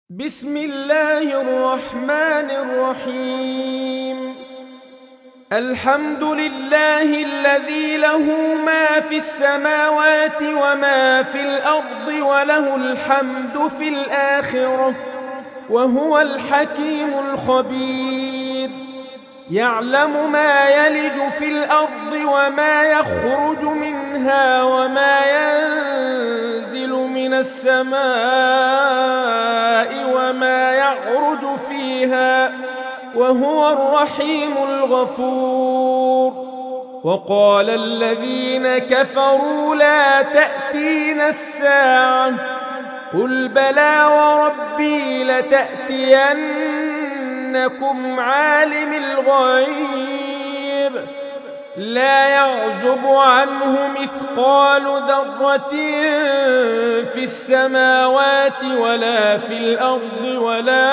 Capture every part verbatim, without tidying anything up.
بسم الله الرحمن الرحيم. الحمد لله الذي له ما في السماوات وما في الأرض وله الحمد في الآخرة وهو الحكيم الخبير. يعلم ما يلج في الأرض وما يخرج منها وما ينزل من السماء وما يعرج فيها وهو الرحيم الغفور. وقال الذين كفروا لا تأتينا الساعة قل بلى وربي لتأتينكم عالم الغيب لا يعزب عنه مثقال ذرة في السماوات ولا في الأرض ولا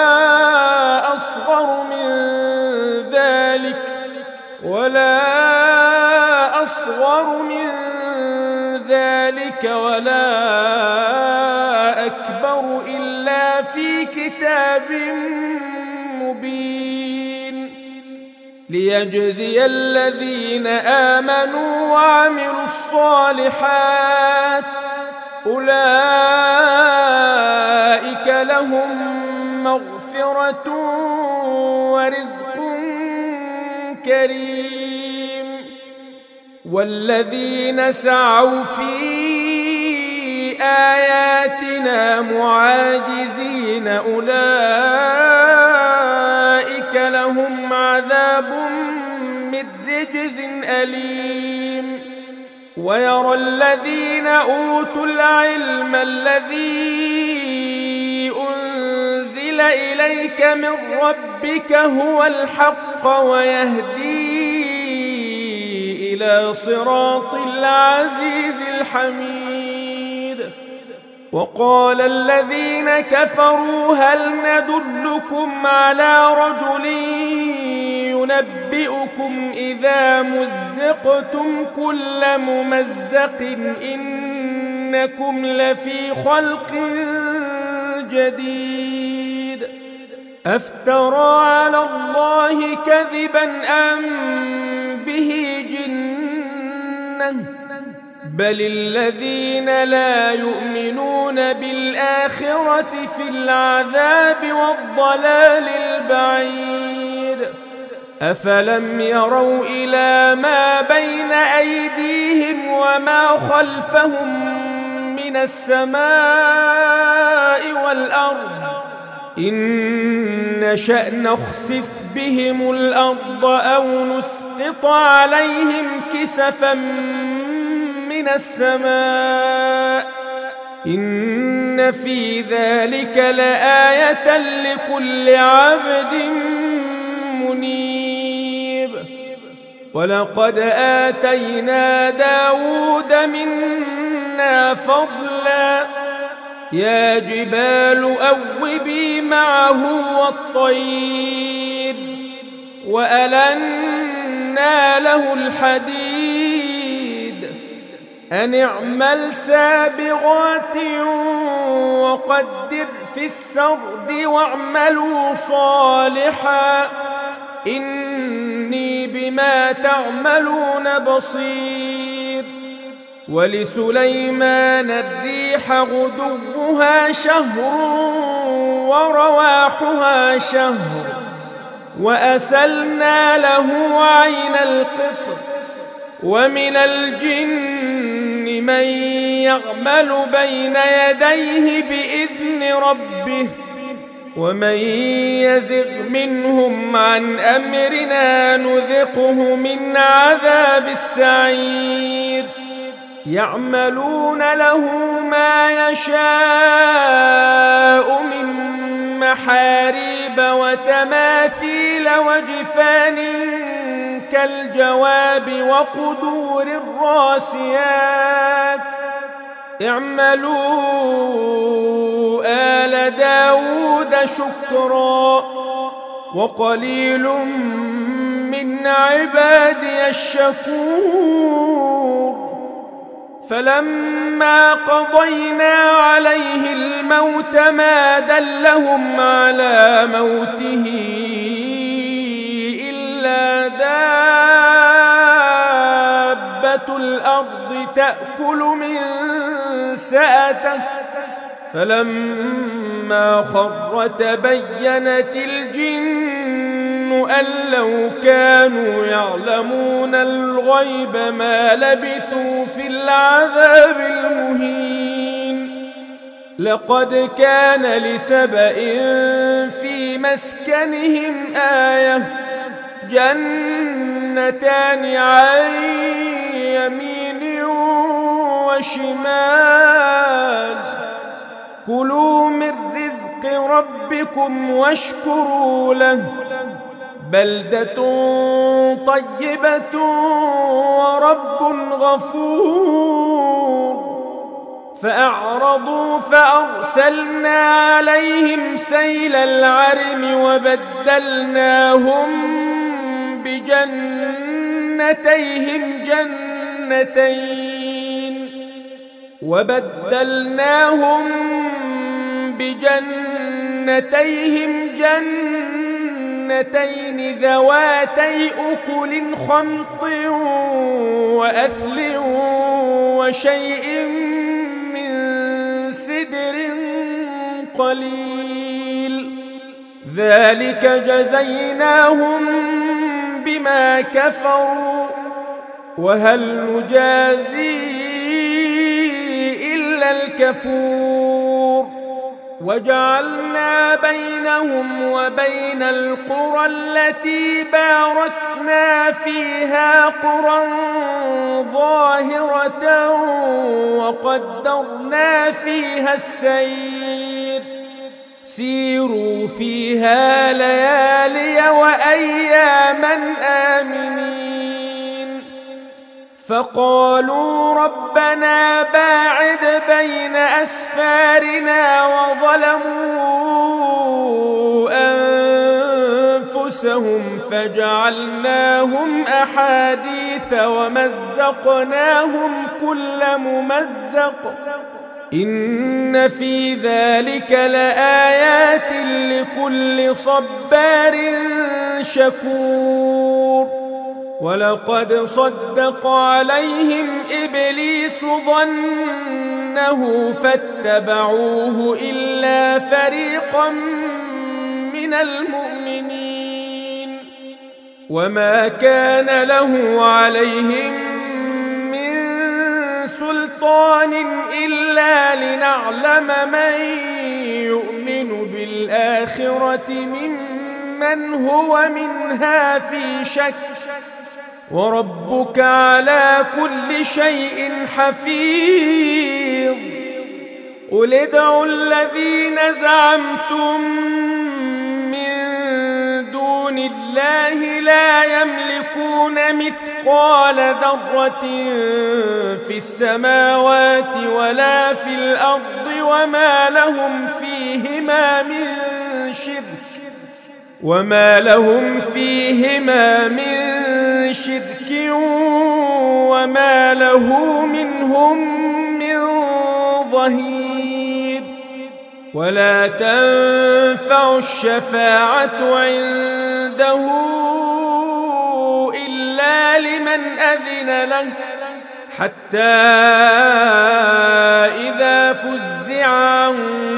أصغر من ذلك ولا أصغر من ذلك ولا أكبر إلا في كتاب مبين ليجزي الذين آمنوا وعملوا الصالحات أولئك لهم مغفرة ورزق كريم. والذين سعوا في آياتنا معاجزين أولئك لهم عذاب من رجز أليم. ويرى الذين أوتوا العلم الذي أنزل إليك من ربك هو الحق ويهدي إلى صراط العزيز الحميد. وقال الذين كفروا هل ندلكم على رجل ينبئكم إذا مزقتم كل ممزق إنكم لفي خلق جديد أفترى على الله كذبا أم به جنة بل الذين لا يؤمنون بالآخرة في العذاب والضلال البعيد. أفلم يروا إلى ما بين أيديهم وما خلفهم من السماء والأرض إن نشأ نخسف بهم الأرض أو نسقط عليهم كسفا من السماء إن في ذلك لآية لكل عبد منيب. ولقد آتينا داود منا فضلا يا جبال أوبي معه والطير وألنا له الحديد أن اعمل سابغات وقدر في السرد واعملوا صالحا إني بما تعملون بصير. ولسليمان الريح غدوها شهر ورواحها شهر وأسلنا له عين القطر ومن الجن من يعمل بين يديه بإذن ربه ومن يزغ منهم عن أمرنا نذقه من عذاب السعير. يعملون له ما يشاء من محاريب وتماثيل وجفان كالجواب وقدور الراسيات اعملوا آل داود شكرا وقليل من عبادي الشكور. فلما قضينا عليه الموت ما دلهم على موته إلا دابة الأرض تأكل من سأته فلما خر تبينت الجن أن لو كانوا يعلمون الغيب ما لبثوا في العذاب المهين. لقد كان لسبإ في مسكنهم آية جنتان عن يمين وشمال كلوا من رزق ربكم واشكروا له بلدة طيبة ورب غفور. فأعرضوا فأرسلنا عليهم سيل العرم وبدلناهم بجنتيهم جنتين وبدلناهم بجنتيهم جنتين ذواتي أكل خمط وأثل وشيء من سدر قليل ذلك جزيناهم بما كفروا وهل نجازي إلا الكفور. وجعلنا بينهم وبين القرى التي باركنا فيها قرى ظاهرة وقدرنا فيها السير سيروا فيها ليالي وأياما آمنين. فقالوا ربنا باعد بين أسفارنا وظلموا أنفسهم فجعلناهم أحاديث ومزقناهم كل ممزق إن في ذلك لآيات لكل صبار شكور. ولقد صدق عليهم إبليس ظنه فاتبعوه إلا فريقا من المؤمنين وما كان له عليهم من سلطان إلا لنعلم من يؤمن بالآخرة ممن هو منها في شك وربك على كل شيء حفيظ. قل ادعوا الذين زعمتم من دون الله لا يملكون مثقال ذرة في السماوات ولا في الأرض وما لهم فيهما من شرك وما لهم فيهما من شرك وما له منهم من ظهير. ولا تنفع الشفاعة عنده إلا لمن أذن له حتى إذا فزع عن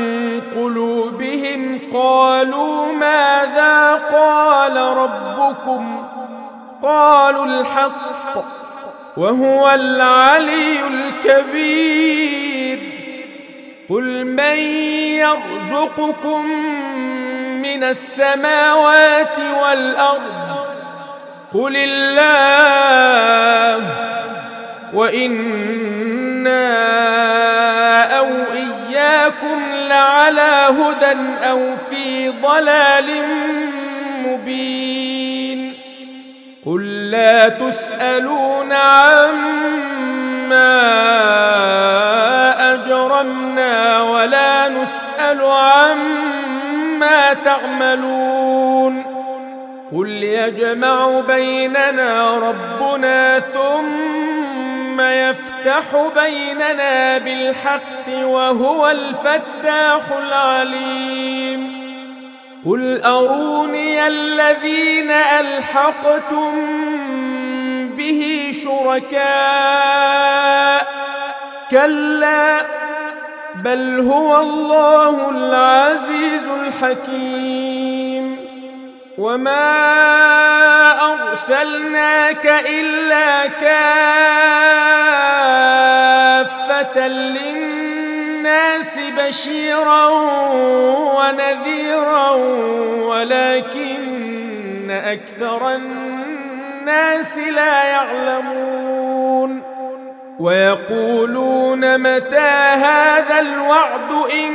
قلوبهم قالوا ماذا قال ربكم قالوا الحق وهو العلي الكبير. قل من يرزقكم من السماوات والأرض قل الله وإنا أو إياكم لعلى هدى أو في ضلال مبين. قل لا تسألون عما أجرمنا ولا نسأل عما تعملون. قل يجمع بيننا ربنا ثم ثم يفتح بيننا بالحق وهو الفتاح العليم قل أروني الذين ألحقتم به شركاء كلا بل هو الله العزيز الحكيم وما أرسلناك إلا كافة للناس بشيرا ونذيرا ولكن أكثر الناس لا يعلمون ويقولون متى هذا الوعد إن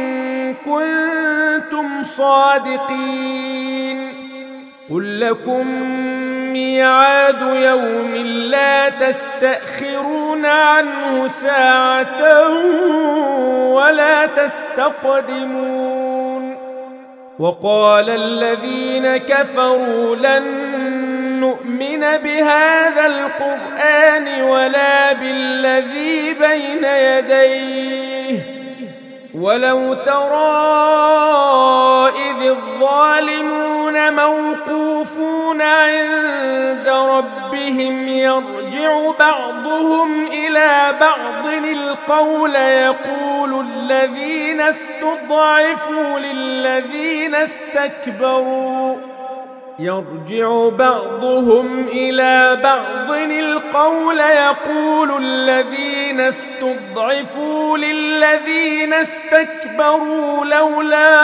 كنتم صادقين قل لكم ميعاد يوم لا تستأخرون عنه ساعة ولا تستقدمون وقال الذين كفروا لن نؤمن بهذا القرآن ولا بالذي بين يديه ولو ترى إذ الظالمون موقوفون عند ربهم يرجع بعضهم إلى بعض القول يقول الذين استضعفوا للذين استكبروا يرجع بعضهم إلى بعض القول يقول الذين استضعفوا للذين استكبروا لولا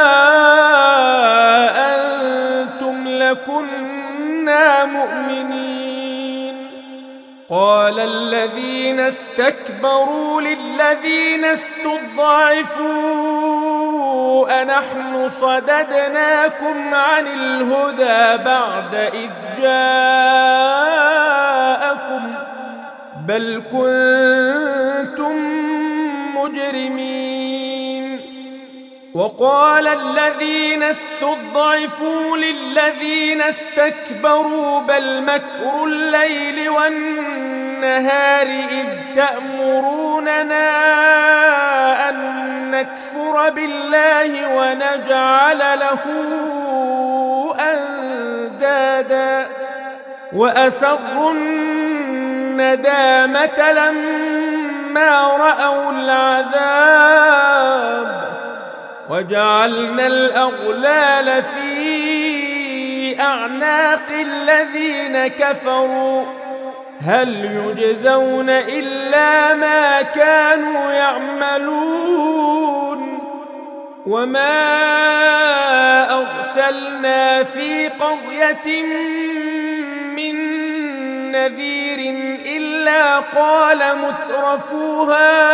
أنتم لكنا مؤمنين قال الذين استكبروا للذين استضعفوا أنحن صددناكم عن الهدى بعد إذ جاءكم بل كنتم مجرمين وقال الذين استضعفوا للذين استكبروا بل مكر الليل والنهار إذ تأمروننا أن نكفر بالله ونجعل له أندادا وأسروا الندامة لما رأوا العذاب وجعلنا الأغلال في أعناق الذين كفروا هل يجزون إلا ما كانوا يعملون وما أرسلنا في قرية من نذير إلا قال مترفوها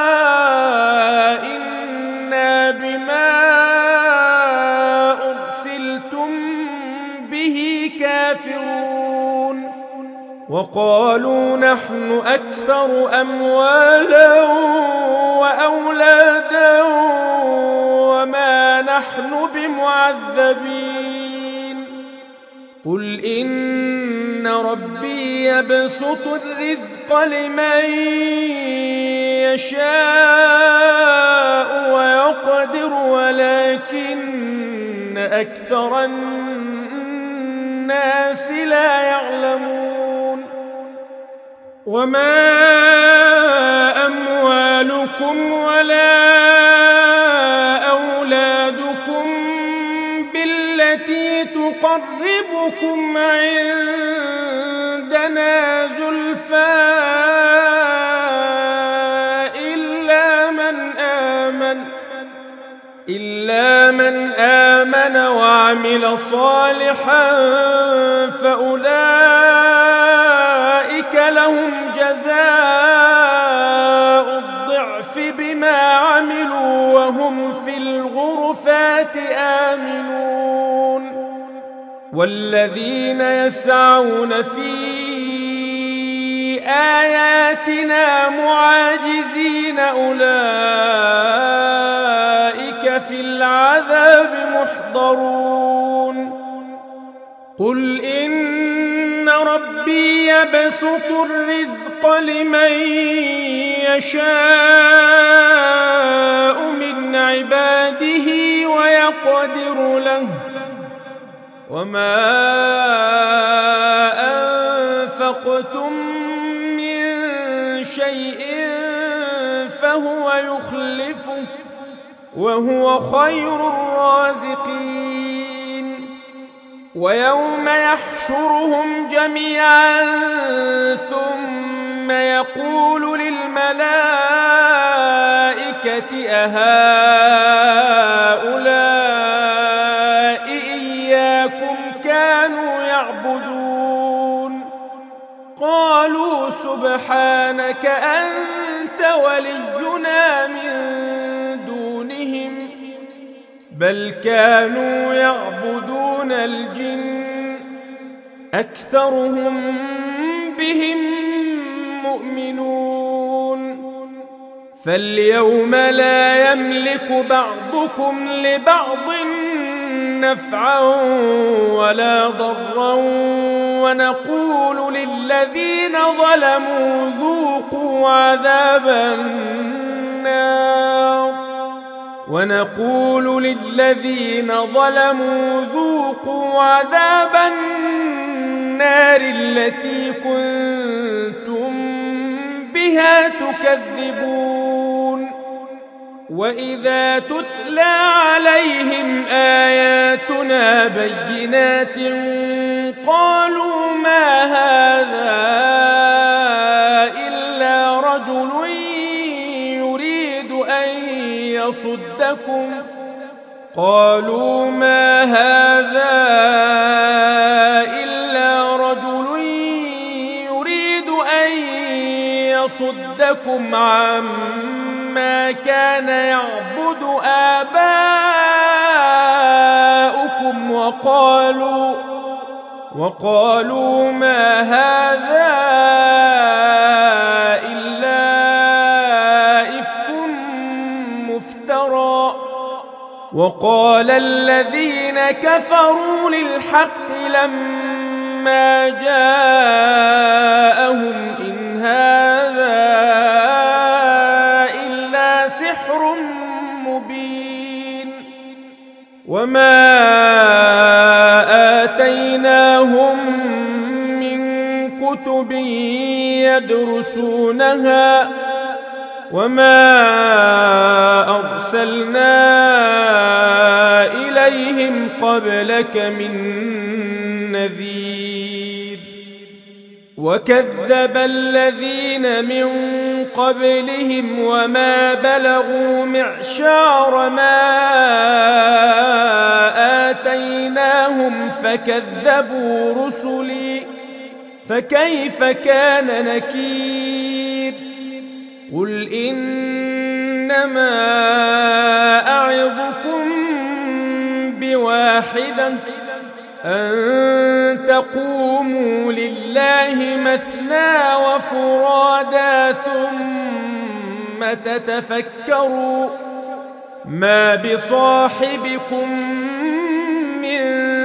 إنا بما أرسلتم به كافرون وقالوا نحن أكثر أموالا وأولادا وما نحن بمعذبين قل إن ربي يبسط الرزق لمن يشاء ويقدر ولكن أكثر الناس لا يعلمون وما أموالكم ولا أولادكم بالتي تقربكم عندنا زلفى إلا من آمن إلا من آمن وعمل صالحا فأولئك لهم جزاء الضعف بما عملوا وهم في الغرفات آمنون والذين يسعون في آياتنا معاجزين أولئك في العذاب محضرون قل إن ربي يبسط الرزق لمن يشاء من عباده ويقدر له وما أنفقتم من شيء فهو يخلفه وهو خير الرازقين ويوم يحشرهم جميعا ثم يقول للملائكة أهؤلاء إياكم كانوا يعبدون قالوا سبحانك أنت ولينا من دونهم بل كانوا يعبدون الجن أكثرهم بهم مؤمنون فاليوم لا يملك بعضكم لبعض نفعا ولا ضرا ونقول للذين ظلموا ذوقوا عذاب النار ونقول للذين ظلموا ذوقوا عذاب النار التي كنتم بها تكذبون وإذا تتلى عليهم آياتنا بينات قالوا ما هذا إلا رجل يريد أن يصدكم قالوا ما هذا إلا رجل يريد أن يصدكم عما كان يعبد آباؤكم وقالوا وقالوا ما هذا إلا إفك مفترى وقال الذين كفروا للحق لما جاءهم إن هذا إلا سحر مبين وما آتيناهم من كتب يدرسونها وما أرسلنا إليهم قبلك من نذير وكذب الذين من قبلهم وما بلغوا معشار ما آتيناهم فكذبوا رسلي فكيف كان نكير قل إنما أعظكم بواحدة أن تقوموا لله مثنى وفرادا ثم تتفكروا ما بصاحبكم من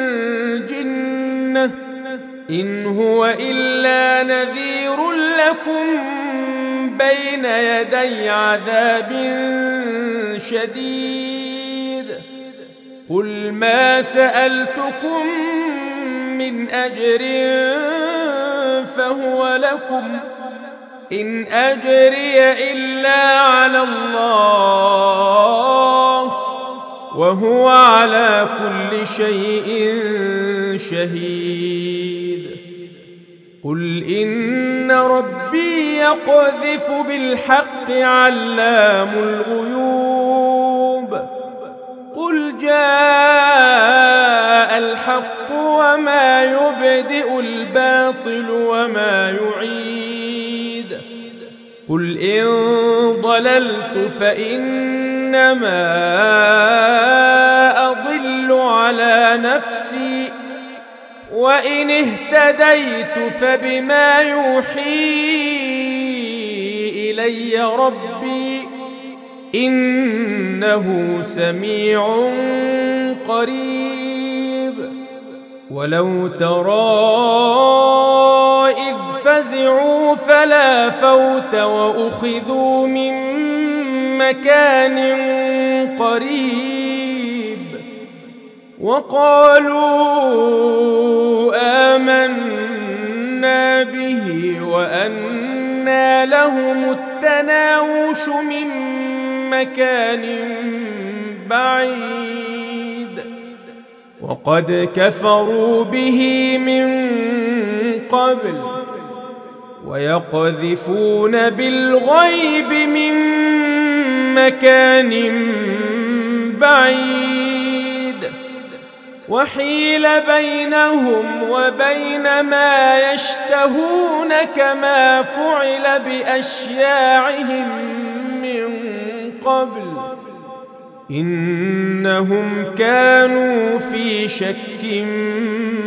جنة إن هو إلا نذير لكم بين يدي عذاب شديد قل ما سألتكم من أجر فهو لكم إن أجري إلا على الله وهو على كل شيء شهيد قل إن ربي يقذف بالحق علام الغيوب قل جاء الحق وما يبدئ الباطل وما يعيد قل إن ضللت فإنما أضل على نفسي وإن اهتديت فبما يوحي إلي ربي إنه سميع قريب ولو ترى ففزعوا فلا فوت وأخذوا من مكان قريب وقالوا آمنا به وأنى لهم التناوش من مكان بعيد وقد كفروا به من قبل ويقذفون بالغيب من مكان بعيد وحيل بينهم وبين ما يشتهون كما فعل بأشياعهم من قبل إنهم كانوا في شك